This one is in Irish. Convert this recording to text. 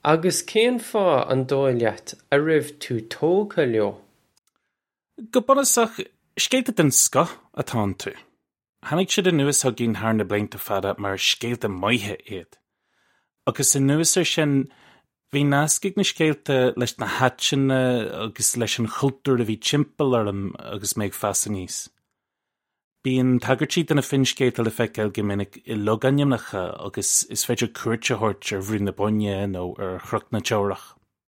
Agus cén fá an dóil leat a raibh tú tógtha leo? Go bunasach scéalta den sco atá tú. Tháinig siad an nuas a gin thar na blianta fada mar scéalta maithe iad. Agus in nuasar sin bhí nascaigh na scéalta leis na hatsinna agus leis an chultúr a bhí timpeall orm agus méid feasa níos. Bíonn tagartí den na fin scéalta le feiceáil go minic i loganimneacha agus is féidir cuairt a thabhairt ar bhrú na buine nó ar chrucht na teoirach.